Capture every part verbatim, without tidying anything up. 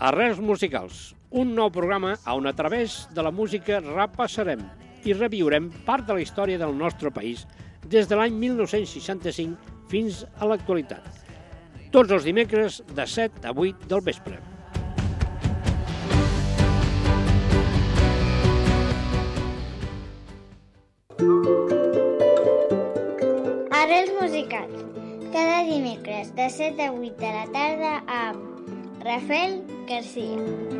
Arrels musicals, un nou programa on a través de la música repassarem i reviurem part de la història del nostre país des de l'any mil nou-cents seixanta-cinc fins a l'actualitat. Tots els dimecres de set a vuit del vespre. Arrels musicals, cada dimecres de set a vuit de la tarda amb Rafael García.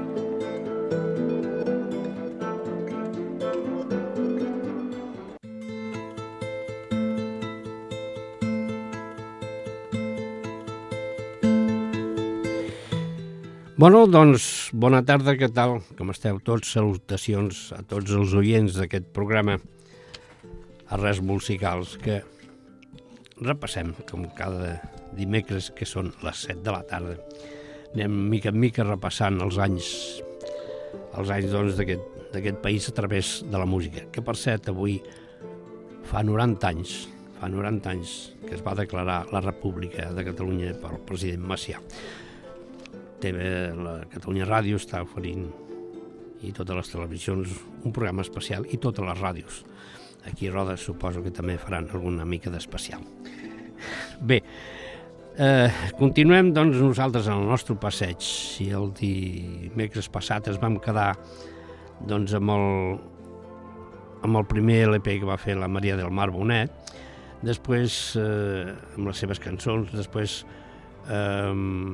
Bueno, doncs, bona tarda, què tal? Com esteu tots? Salutacions a tots els oients d'aquest programa Arrels musicals que repassem com cada dimecres, que són les set de la tarda. Anem mica en mica repassant els anys els anys doncs, d'aquest país a través de la música, que per cert avui fa noranta anys fa noranta anys que es va declarar la República de Catalunya pel president Macià. T V, la Catalunya Ràdio està oferint, i totes les televisions, un programa especial, i totes les ràdios. Aquí a Roda suposo que també faran alguna mica d'especial. Bé, eh, continuem doncs nosaltres en el nostre passeig. I el dimecres passat es vam quedar doncs amb el, amb el primer L P que va fer la Maria del Mar Bonet, després eh, amb les seves cançons, després eh,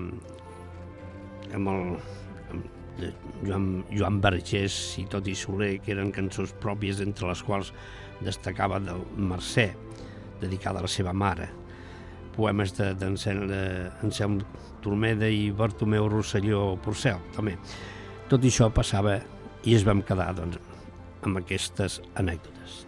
amb el amb Joan, Joan Vergés i Toti Soler, que eren cançons pròpies, entre les quals destacava del Mercè, dedicada a la seva mare, poemes d'Anselm Turmeda i Bartomeu Rosselló Porcel, també. Tot això passava i es vam quedar doncs, amb aquestes anècdotes.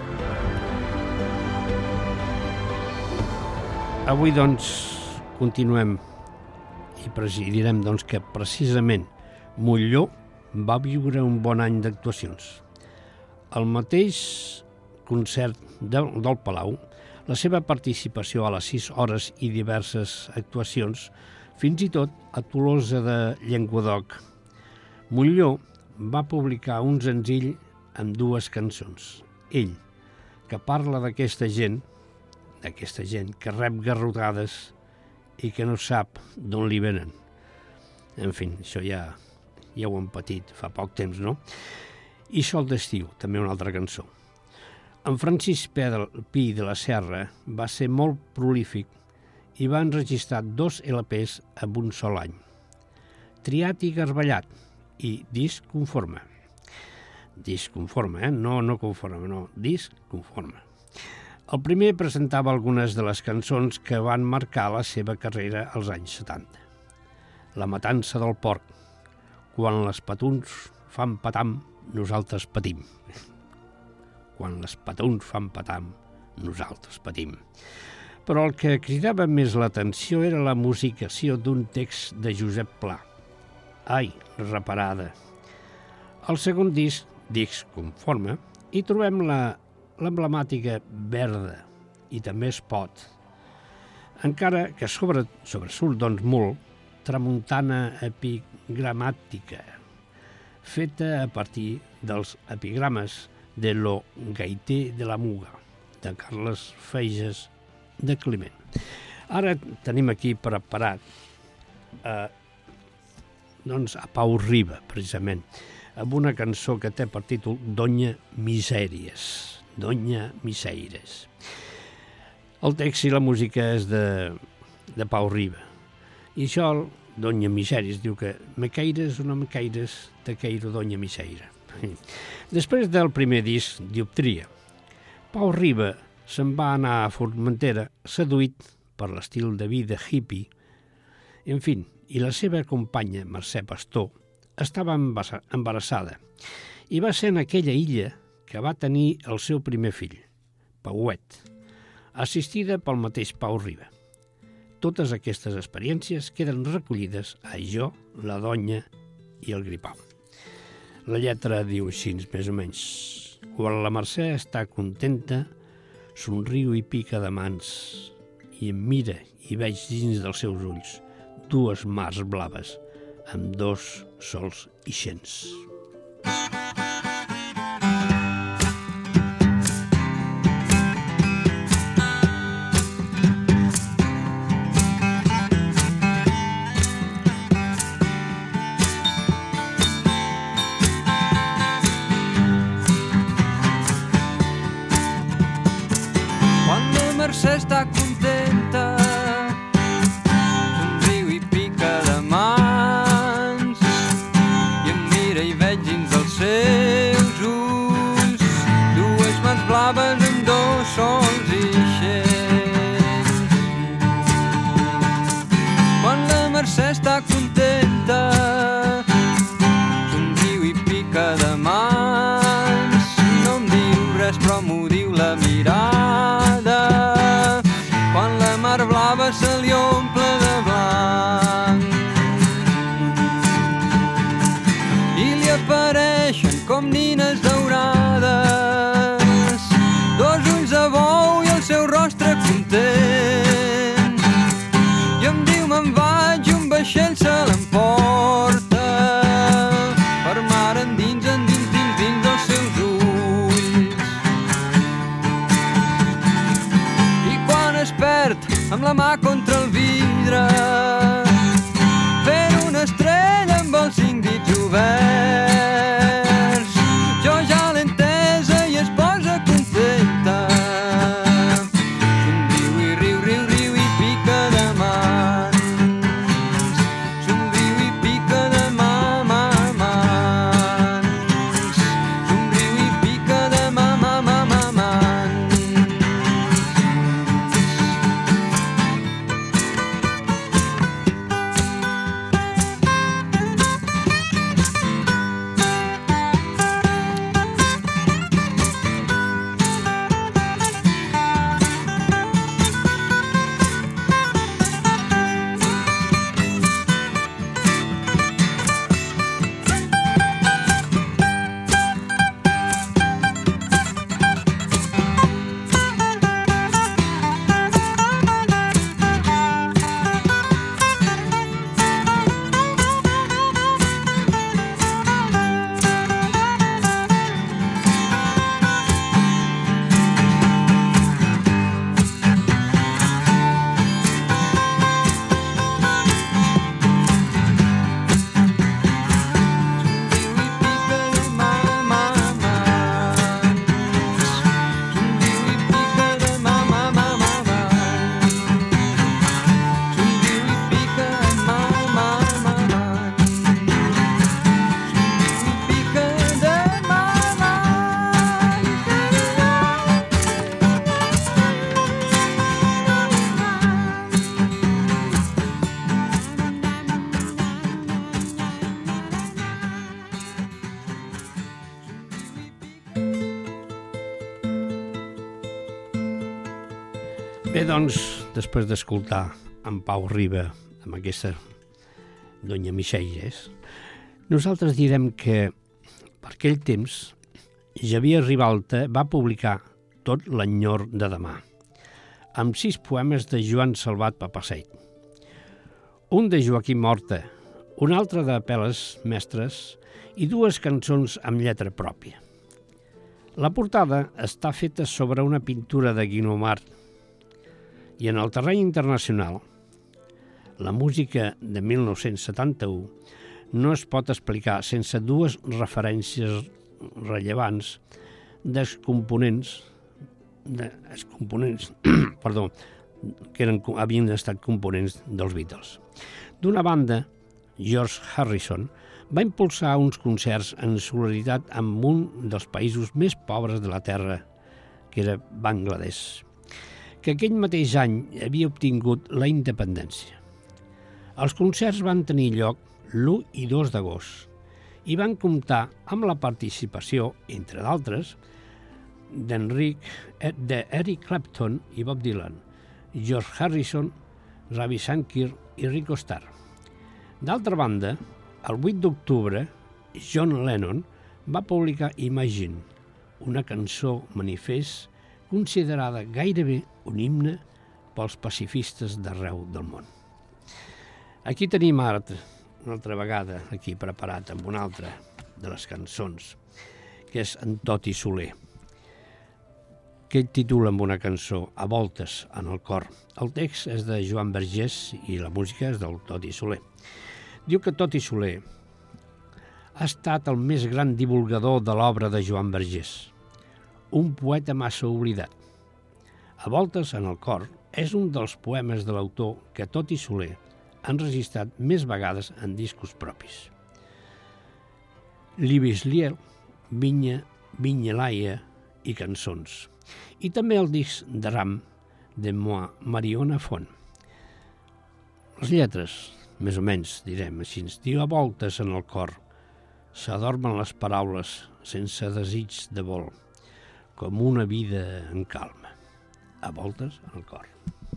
Avui, doncs, continuem i presidirem doncs, que precisament Molló va viure un bon any d'actuacions. El mateix concert del, del Palau, la seva participació a les sis hores i diverses actuacions, fins i tot a Tolosa de Llenguadoc. Molló va publicar un senzill amb dues cançons. Ell, que parla d'aquesta gent, d'aquesta gent que rep garrotades i que no sap d'on li venen. En fi, això ja, ja ho hem patit fa poc temps, no? I Sol d'estiu, també una altra cançó. En Francisc Pi de la Serra va ser molt prolífic i va enregistrar dos L Ps en un sol any. Triat i Garbellat i Disc Conforme. Disc Conforme, eh? No, no conforme, no. Disc Conforme. El primer presentava algunes de les cançons que van marcar la seva carrera als anys setanta. La matança del porc. Quan les patuns fan patam, nosaltres patim. Quan les patuns fan patam, nosaltres patim. Però el que cridava més l'atenció era la musicació d'un text de Josep Pla. Ai, reparada. Al segon disc, Disc Conforme, hi trobem la l'emblemàtica Verda, i també Es pot. Encara que sobre, sobresurt doncs molt, tramuntana epigramàtica, feta a partir dels epigrames de Lo Gaiter de la Muga, de Carles Feiges de Climent. Ara tenim aquí preparat eh, doncs a Pau Riba, precisament, amb una cançó que té per títol Doña Misèries. Doña Miseires. El text i la música és de, de Pau Riba. I això, Doña Misèries, diu que me queires o no me queires, te queiro Doña Miseira. Després del primer disc, Dioptria, Pau Riba se'n va anar a Formentera, seduït per l'estil de vida hippie. En fi, i la seva companya, Mercè Pastor, estava embarassada i va ser en aquella illa que va tenir el seu primer fill, Pauet, assistida pel mateix Pau Riba. Totes aquestes experiències queden recollides a Jo, la Donya i el Gripau. La lletra diu així, més o menys. Quan la Mercè està contenta, somriu i pica de mans, i em mira i veig dins dels seus ulls dues mars blaves amb dos sols ixents. Mercè està contenta, somriu i pica de mans, i em mira i veig dins dels seus ulls dues mans blaves amb dos sols ixents. Quan la Mercè està contenta, somriu i pica de mans, no em diu res però m'ho diu la mirada. Quan la mar blava se li omple de blanc i li apareixen com nines daurades, dos ulls de bou i el seu rostre content, i em diu me'n vaig, un vaixell se l'emporta per mar endins, endins, dins, dins dels seus ulls. Es perd amb la mà contra el vidre, fent una estrella amb els cinc dits oberts. Jo ja l'he entesa i es posa contenta, somriu i riu, riu, riu i pica de mans, somriu i pica de mà, mà, mans, somriu i pica de mà, mà, mà, mà, mans. Bé, doncs, després d'escoltar en Pau Riba amb aquesta Doña Mixelles, nosaltres direm que per aquell temps Xavier Ribalta va publicar Tot l'enyor de demà, amb sis poemes de Joan Salvat Papasseit, un de Joaquim Horta, un altre de Peles Mestres i dues cançons amb lletra pròpia. La portada està feta sobre una pintura de Guinomar i en el terreny internacional, la música de mil nou-cents setanta-u no es pot explicar sense dues referències rellevants dels components, dels components perdó, que eren, havien estat components dels Beatles. D'una banda, George Harrison va impulsar uns concerts en solidaritat amb un dels països més pobres de la Terra, que era Bangladesh, que aquell mateix any havia obtingut la independència. Els concerts van tenir lloc l'u i dos d'agost i van comptar amb la participació, entre d'altres, d'Eric Clapton i Bob Dylan, George Harrison, Ravi Shankar i Ringo Starr. D'altra banda, el vuit d'octubre, John Lennon va publicar Imagine, una cançó manifest considerada gairebé un himne pels pacifistes d'arreu del món. Aquí tenim ara una altra vegada aquí preparat amb una altra de les cançons, que és en Toti Soler, que ell titula amb una cançó A voltes en el cor. El text és de Joan Vergés i la música és del Toti Soler. Diu que Toti Soler ha estat el més gran divulgador de l'obra de Joan Vergés, un poeta massa oblidat. A voltes en el cor és un dels poemes de l'autor que Toti Soler ha enregistrat més vegades en discos propis. L'Ibisliel, Vinya, Vinyalaia i cançons. I també el disc de Ram de Mariona Font. Les lletres, més o menys, direm així, diu a voltes en el cor, s'adormen les paraules sense desig de vol, com una vida en calma. A voltes en el cor.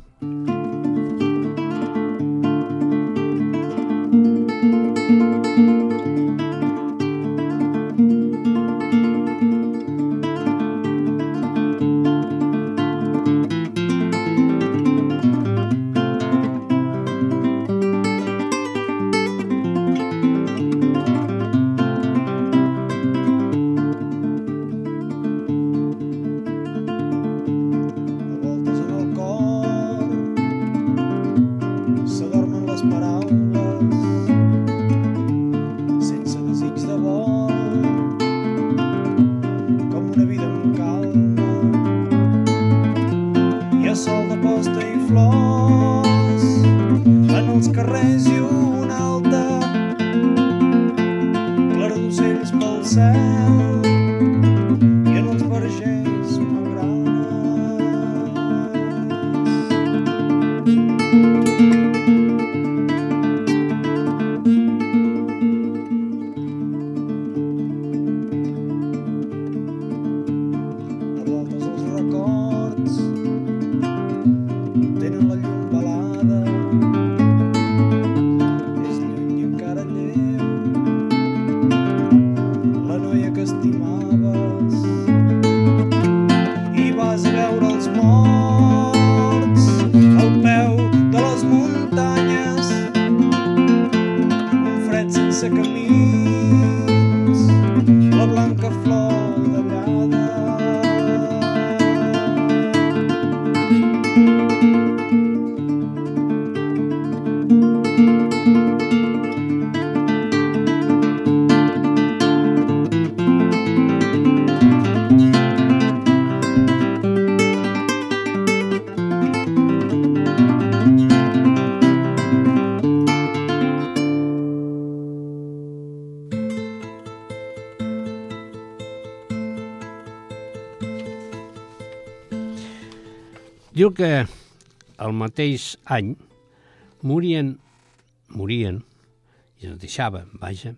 Diu que el mateix any morien, morien, i es deixava, vaja,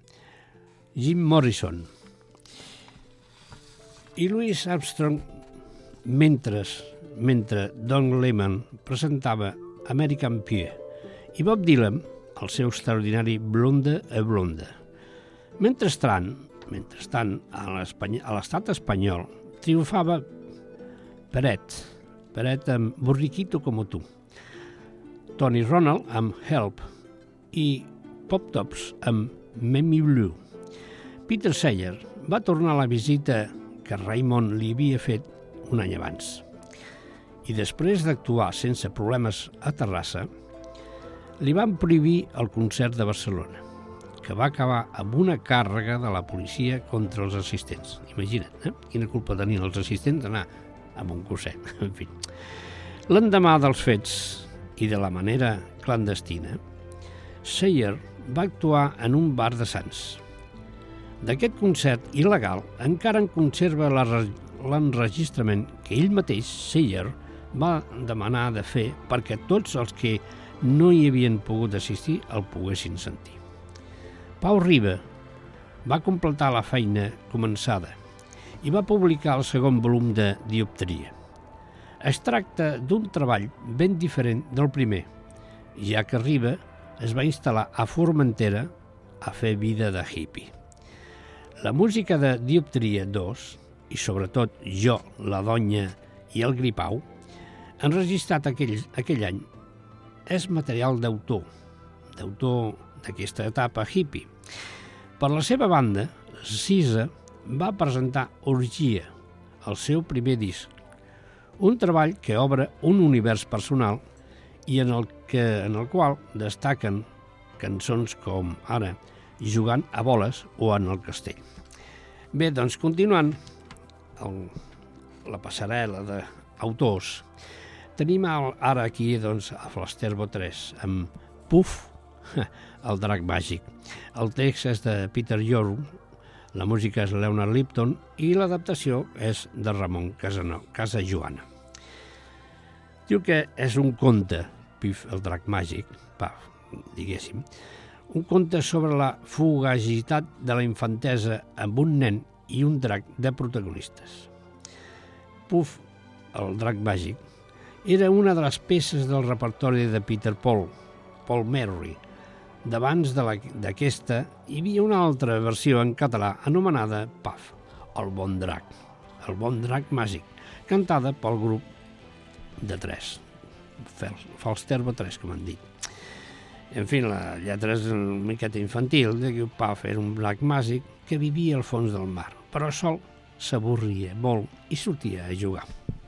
Jim Morrison i Louis Armstrong mentre, mentre Don Lemon presentava American Pie i Bob Dylan el seu extraordinari Blonde a Blonde. Mentrestant, mentrestant a l'estat espanyol triomfava Peret, Peret amb Borriquito como tu, Tony Ronald amb Help i Pop Tops amb Memmy Blue. Peter Sayer va tornar a la visita que Raymond li havia fet un any abans. I després d'actuar sense problemes a Terrassa, li van prohibir el concert de Barcelona, que va acabar amb una càrrega de la policia contra els assistents. Imagina't, eh? Quina culpa tenien els assistents d'anar amb un curset, en fi. L'endemà dels fets i de la manera clandestina, Sayer va actuar en un bar de Sants. D'aquest concert il·legal encara en conserva l'enregistrament que ell mateix, Sayer, va demanar de fer perquè tots els que no hi havien pogut assistir el poguessin sentir. Pau Riba va completar la feina començada i va publicar el segon volum de Dioptria. Es tracta d'un treball ben diferent del primer, ja que Riba es va instal·lar a Formentera a fer vida de hippie. La música de Dioptria dos, i sobretot Jo, la Donya i el Gripau, enregistrat aquell, aquell any, és material d'autor, d'autor d'aquesta etapa hippie. Per la seva banda, Sisa va presentar Orgia, el seu primer disc, un treball que obre un univers personal i en el, que, en el qual destaquen cançons com ara Jugant a boles o En el castell. Bé, doncs continuant el, la passarel·la d'autors, tenim ara aquí doncs, a Flasterbo tres amb Puff, el drac màgic. El text és de Peter York, la música és Leonard Lipton i l'adaptació és de Ramon Casajoana. Diu que és un conte, Puff, el drac màgic, pa, diguéssim, un conte sobre la fugacitat de la infantesa amb un nen i un drac de protagonistes. Puff, el drac màgic, era una de les peces del repertori de Peter Paul, Paul Merry. D'abans d'aquesta hi havia una altra versió en català anomenada Puff, el bon drac, el bon drac màgic, cantada pel grup de tres, Flasterbo tres, com han dit. En fi, la lletra és una miqueta infantil, que Puff era un drac màgic que vivia al fons del mar, però sol s'avorria molt i sortia a jugar.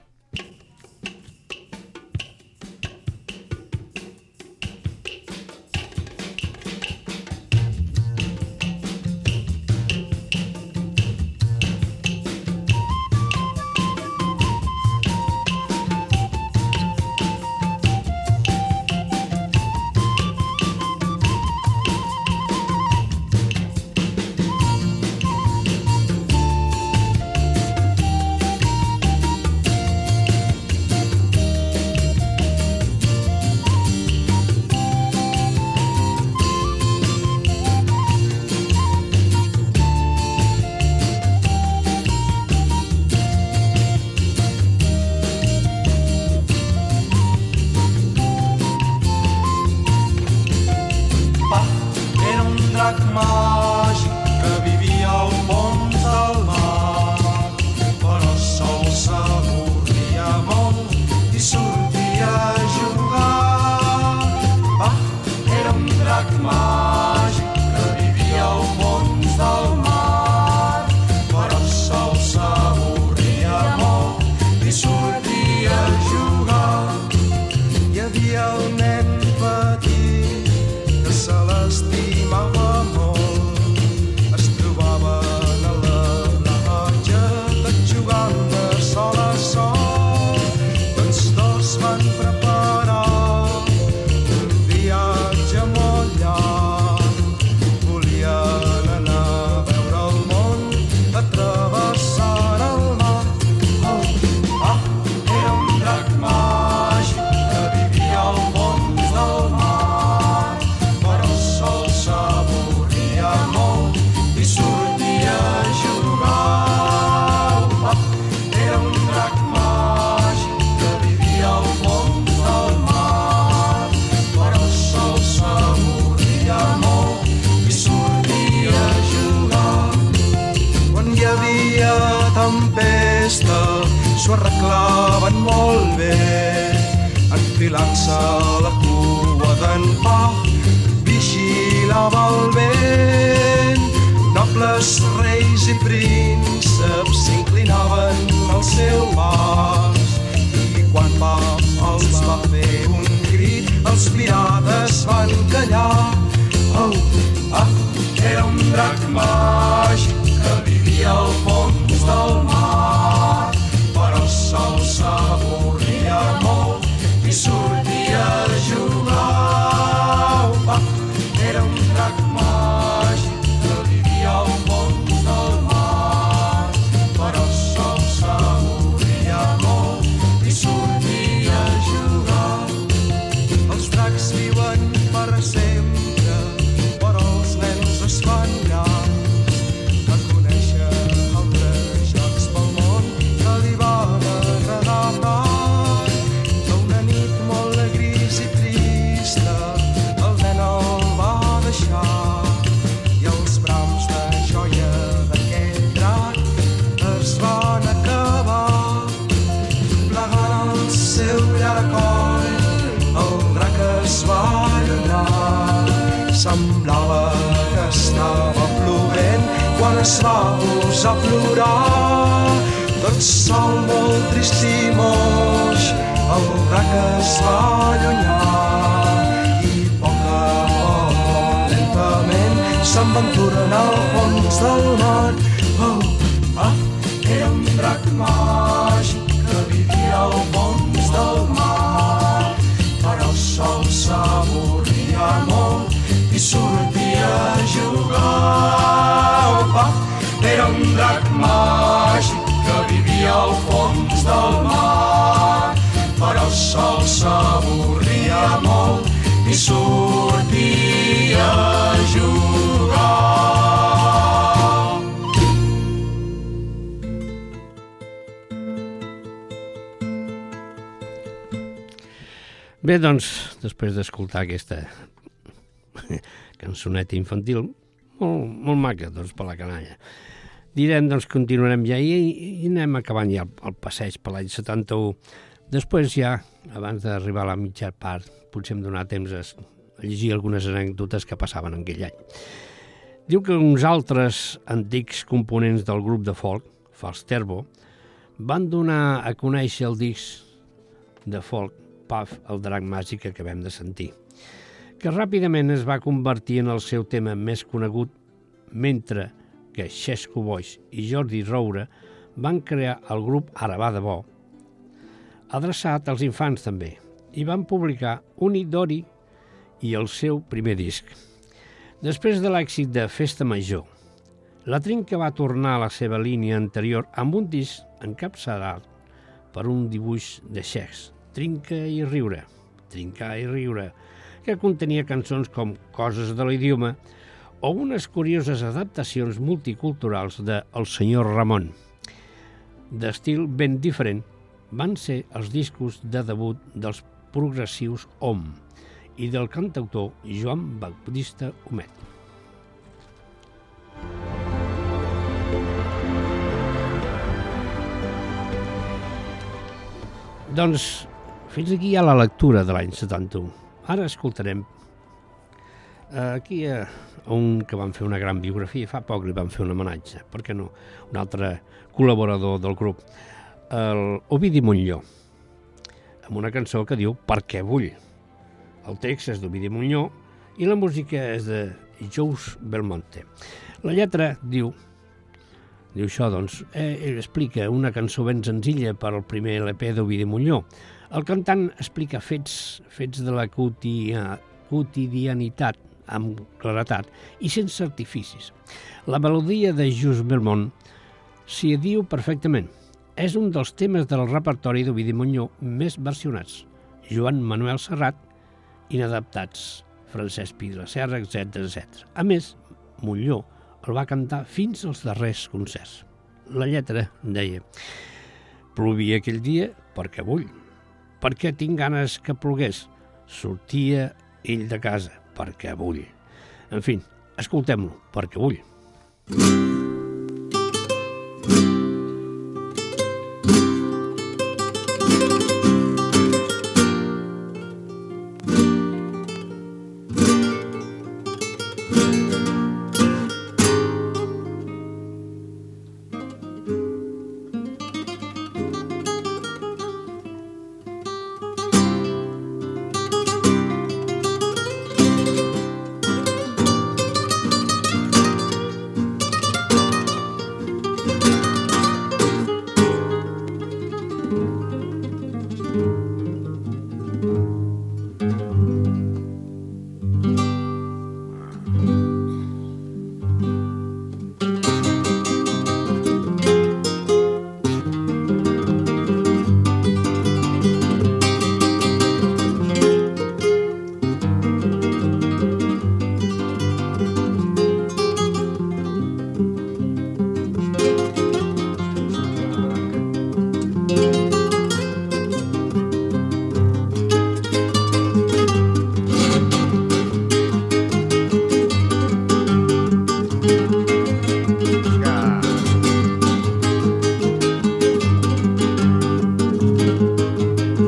s'ho arreglaven molt bé, enfilant-se la cua d'en Puff, vigilava el vent. Nobles, reis i prínceps s'inclinaven al seu pas, i quan Puff els va fer un crit, els pirates van callar. Oh, ah, era un drac màgic que vivia al fons del mar, però el sol s'avorria molt i sortia a jugar. Oh, ah, era un drac màgic que vivia al fons del mar, però el sol s'avorria molt i sortia a jugar. Els dracs viuen per sempre, però els nens es fan grans. semblava que estava plovent quan es va posar a plorar. Tot sol, molt trist i moix, el drac es va allunyar i a poc a poc, molt lentament, se'n van tornar al fons del mar. Oh, ah, era un drac màgic que vivia al fons del mar, però el sol s'avorria molt i sortia a jugar. Oh, ah, era un drac màgic que vivia al fons del mar, però el sol s'avorria molt i sortia a jugar. Bé, doncs, després d'escoltar aquesta cançoneta infantil, molt, molt maca, doncs, per la canalla, direm, doncs, continuarem ja i, i anem acabant ja el, el passeig per l'any setanta-u. Després ja, abans d'arribar a la mitja part, potser em donarà temps a, a llegir algunes anècdotes que passaven en aquell any. Diu que uns altres antics components del grup de folk, Falsterbo, van donar a conèixer el disc de folk Puff, el drac màgic que acabem de sentir, que ràpidament es va convertir en el seu tema més conegut, mentre que Xesco Boix i Jordi Roure van crear el grup Ara va de bo, adreçat als infants també, i van publicar Uni Dori i el seu primer disc. Després de l'èxit de Festa Major, la Trinca va tornar a la seva línia anterior amb un disc encapçalat per un dibuix de Xecs, Trinca i riure, Trincar i riure, que contenia cançons com Coses de l'idioma o unes curioses adaptacions multiculturals de El senyor Ramon. D'estil ben diferent, van ser els discos de debut dels progressius O M i del cantautor Joan Baptista Humet. Doncs fins aquí hi ha la lectura de l'any setanta-u. Ara escoltarem aquí a un que van fer una gran biografia, fa poc li van fer un homenatge, per què no? Un altre col·laborador del grup, el Ovidi Montllor, amb una cançó que diu Per què vull. El text és d'Ovidi Montllor i la música és de Jous Belmonte. La lletra diu, diu això, doncs, eh, ell explica una cançó ben senzilla per al primer L P d'Ovidi Montllor. El cantant explica fets, fets de la quotidianitat amb claretat i sense artificis. La melodia de Jous Belmont s'hi diu perfectament. És un dels temes del repertori d'Ovidi Montllor més versionats. Joan Manuel Serrat, inadaptats, Francesc Pi de la Serra, etcètera etcètera. A més, Montllor el va cantar fins als darrers concerts. La lletra deia: plovia aquell dia perquè vull. Perquè tinc ganes que plogués. Sortia ell de casa perquè vull. En fi, escoltem-lo, perquè vull.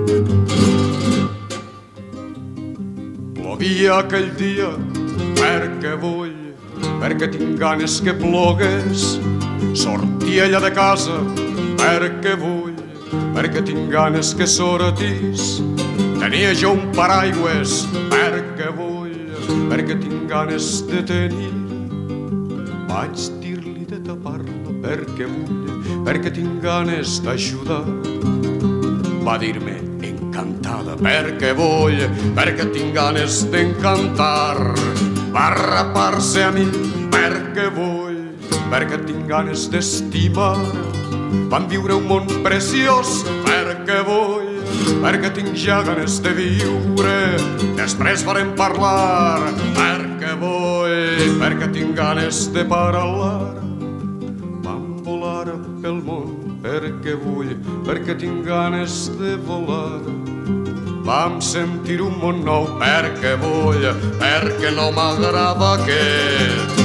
Aquell dia perquè perquè vull, perquè tinc ganes que plogues, sortir ella de casa, perquè vull, perquè tinc ganes que sortis, tenia jo un paraigües, perquè vull, perquè tinc ganes de tenir. Vaig dir-li de tapar-la perquè vull, perquè tinc ganes d'ajudar. Va dir-me encantada perquè vull, perquè tinc ganes d'encantar. Va rapar-se a mi perquè vull, perquè tinc ganes d'estimar. Vam viure un món preciós perquè vull, perquè tinc ja ganes de viure. Després farem parlar perquè vull, perquè tinc ganes de parlar. Vam volar pel món perquè vull, perquè tinc ganes de volar. Vam sentir un món nou perquè vull, perquè no m'agrada aquest.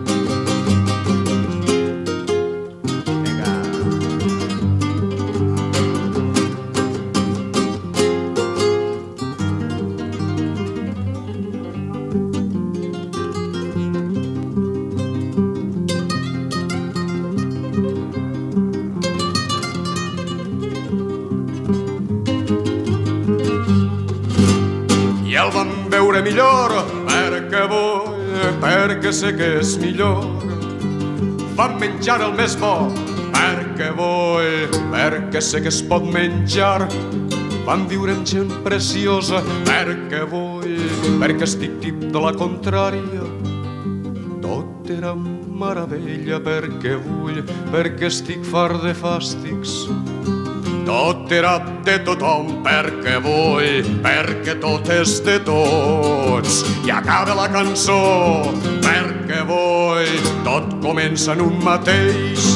Millor, perquè vull, perquè sé que és millor. Vam menjar el més bo, perquè vull, perquè sé que es pot menjar. Vam viure amb gent preciosa, perquè vull, perquè estic tip de la contrària. Tot era meravella, perquè vull, perquè estic fart de fàstics. Tot era de tothom perquè vull, perquè tot és de tots. I acaba la cançó perquè vull, tot comença en un mateix.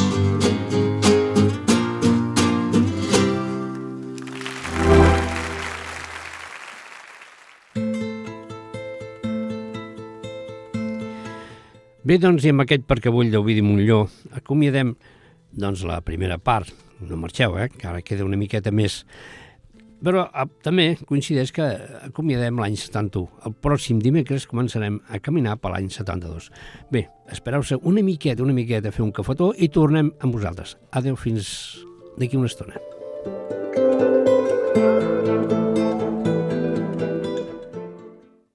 Bé, doncs, i amb aquest perquè vull d'Ovidi Montllor acomiadem doncs, la primera part. No marxeu, eh? Que ara queda una miqueta més. Però ah, també coincideix que acomiadem l'any setanta-u. El pròxim dimecres començarem a caminar per l'any setanta-dos. Bé, espereu-se una miqueta, una miqueta a fer un cafetó i tornem amb vosaltres. Adéu fins d'aquí una estona.